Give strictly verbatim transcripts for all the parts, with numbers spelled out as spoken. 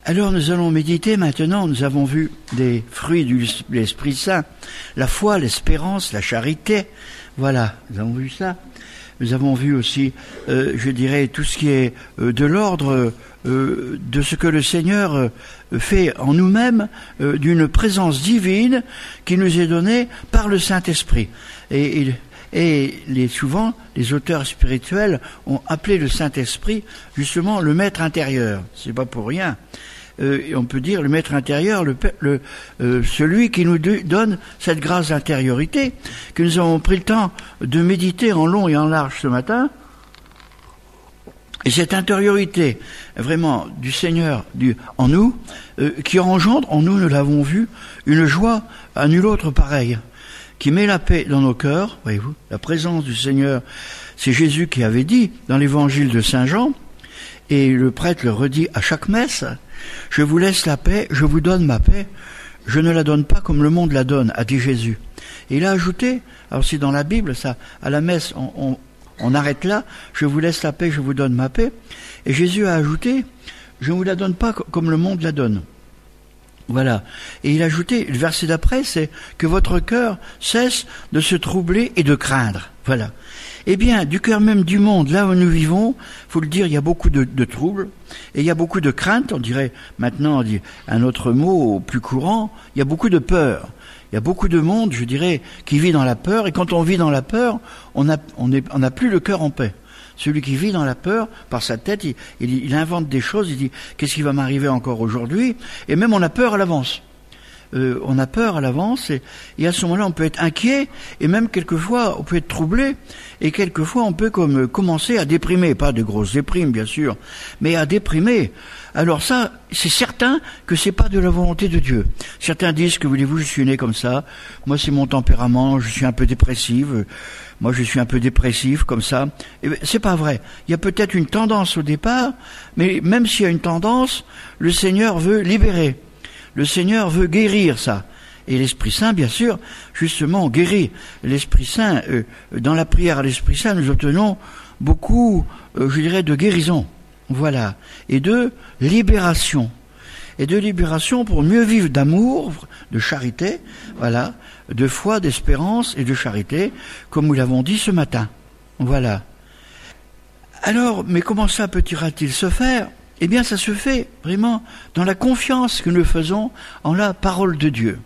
Alors nous allons méditer maintenant, nous avons vu des fruits de l'Esprit Saint, la foi, l'espérance, la charité, voilà, nous avons vu ça. Nous avons vu aussi, euh, je dirais, tout ce qui est euh, de l'ordre euh, de ce que le Seigneur euh, fait en nous-mêmes, euh, d'une présence divine qui nous est donnée par le Saint-Esprit. Et, et, et les, souvent, les auteurs spirituels ont appelé le Saint-Esprit justement le maître intérieur. C'est pas pour rien. Euh, on peut dire le maître intérieur, le, le, euh, celui qui nous donne cette grâce d'intériorité, que nous avons pris le temps de méditer en long et en large ce matin. Et cette intériorité, vraiment, du Seigneur du, en nous, euh, qui engendre en nous, nous l'avons vu, une joie à nul autre pareille, qui met la paix dans nos cœurs, voyez-vous, la présence du Seigneur, c'est Jésus qui avait dit dans l'évangile de Saint Jean, et le prêtre le redit à chaque messe, « Je vous laisse la paix, je vous donne ma paix, je ne la donne pas comme le monde la donne », a dit Jésus. Et il a ajouté, alors c'est dans la Bible, ça, à la messe, on, on, on arrête là, « Je vous laisse la paix, je vous donne ma paix », et Jésus a ajouté, « Je ne vous la donne pas comme le monde la donne ». Voilà. Et il a ajouté, le verset d'après, c'est que votre cœur cesse de se troubler et de craindre. Voilà. Eh bien, du cœur même du monde, là où nous vivons, faut le dire, il y a beaucoup de, de troubles, et il y a beaucoup de craintes, on dirait, maintenant, on dit un autre mot plus courant, il y a beaucoup de peur. Il y a beaucoup de monde, je dirais, qui vit dans la peur, et quand on vit dans la peur, on n'a on est, on n'a plus le cœur en paix. Celui qui vit dans la peur, par sa tête, il, il, il invente des choses, il dit « qu'est-ce qui va m'arriver encore aujourd'hui ?» Et même on a peur à l'avance. Euh, on a peur à l'avance, et, et à ce moment-là, on peut être inquiet, et même quelquefois, on peut être troublé, et quelquefois, on peut comme commencer à déprimer. Pas de grosses déprimes, bien sûr, mais à déprimer. Alors ça, c'est certain que c'est pas de la volonté de Dieu. Certains disent, que voulez-vous, je suis né comme ça, moi c'est mon tempérament, je suis un peu dépressive, moi je suis un peu dépressif comme ça. Et c'est pas vrai. Il y a peut-être une tendance au départ, mais même s'il y a une tendance, le Seigneur veut libérer. Le Seigneur veut guérir ça. Et l'Esprit Saint, bien sûr, justement, guérit. L'Esprit Saint, euh, dans la prière à l'Esprit Saint, nous obtenons beaucoup, euh, je dirais, de guérison. Voilà. Et de libération. Et de libération pour mieux vivre d'amour, de charité, voilà, de foi, d'espérance et de charité, comme nous l'avons dit ce matin. Voilà. Alors, mais comment ça peut-il se faire ? Eh bien, ça se fait vraiment dans la confiance que nous faisons en la parole de Dieu.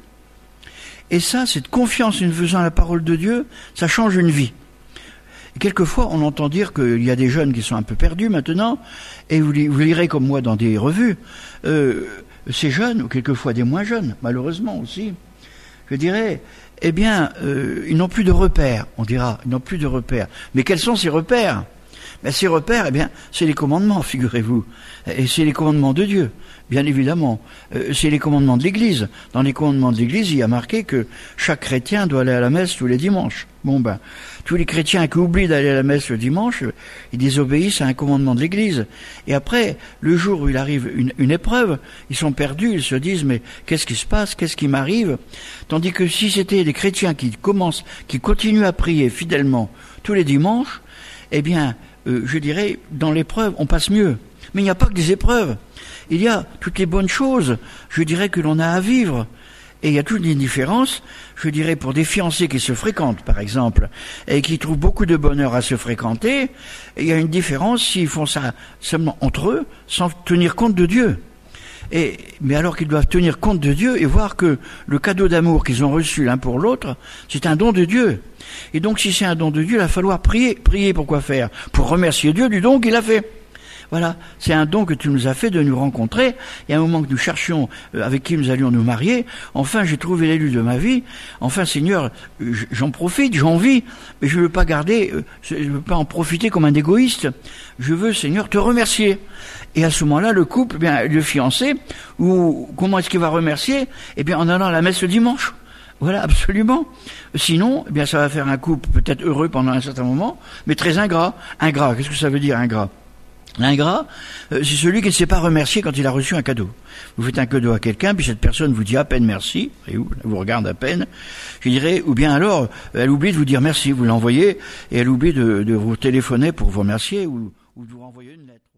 Et ça, cette confiance que nous faisons en la parole de Dieu, ça change une vie. Et quelquefois, on entend dire qu'il y a des jeunes qui sont un peu perdus maintenant, et vous, vous lirez comme moi dans des revues, euh, ces jeunes, ou quelquefois des moins jeunes, malheureusement aussi, je dirais, eh bien, euh, ils n'ont plus de repères, on dira, ils n'ont plus de repères. Mais quels sont ces repères ? Ben, ces repères, eh bien, c'est les commandements, figurez-vous. Et c'est les commandements de Dieu, bien évidemment. Euh, c'est les commandements de l'Église. Dans les commandements de l'Église, il y a marqué que chaque chrétien doit aller à la messe tous les dimanches. Bon ben, tous les chrétiens qui oublient d'aller à la messe le dimanche, ils désobéissent à un commandement de l'Église. Et après, le jour où il arrive une, une épreuve, ils sont perdus, ils se disent, mais qu'est-ce qui se passe, qu'est-ce qui m'arrive? Tandis que si c'était des chrétiens qui commencent, qui continuent à prier fidèlement tous les dimanches, eh bien, euh, je dirais, dans l'épreuve, on passe mieux. Mais il n'y a pas que des épreuves. Il y a toutes les bonnes choses, je dirais, que l'on a à vivre. Et il y a toutes les différences, je dirais, pour des fiancés qui se fréquentent, par exemple, et qui trouvent beaucoup de bonheur à se fréquenter. Et il y a une différence s'ils font ça seulement entre eux, sans tenir compte de Dieu. Et, mais alors qu'ils doivent tenir compte de Dieu et voir que le cadeau d'amour qu'ils ont reçu l'un pour l'autre, c'est un don de Dieu. Et donc si c'est un don de Dieu, il va falloir prier. Prier pour quoi faire? Pour remercier Dieu du don qu'il a fait. Voilà, c'est un don que tu nous as fait de nous rencontrer. Il y a un moment que nous cherchions avec qui nous allions nous marier. Enfin, j'ai trouvé l'élu de ma vie. Enfin, Seigneur, j'en profite, j'en vis, mais je ne veux pas garder, je ne veux pas en profiter comme un égoïste. Je veux, Seigneur, te remercier. Et à ce moment-là, le couple, eh bien, le fiancé, ou comment est-ce qu'il va remercier? Eh bien, en allant à la messe le dimanche. Voilà, absolument. Sinon, eh bien, ça va faire un couple peut-être heureux pendant un certain moment, mais très ingrat. Ingrat, qu'est-ce que ça veut dire, ingrat? L'ingrat, c'est celui qui ne sait pas remercier quand il a reçu un cadeau. Vous faites un cadeau à quelqu'un, puis cette personne vous dit à peine merci, et vous, vous regarde à peine, je dirais, ou bien alors, elle oublie de vous dire merci, vous l'envoyez, et elle oublie de, de vous téléphoner pour vous remercier, ou, ou de vous renvoyer une lettre.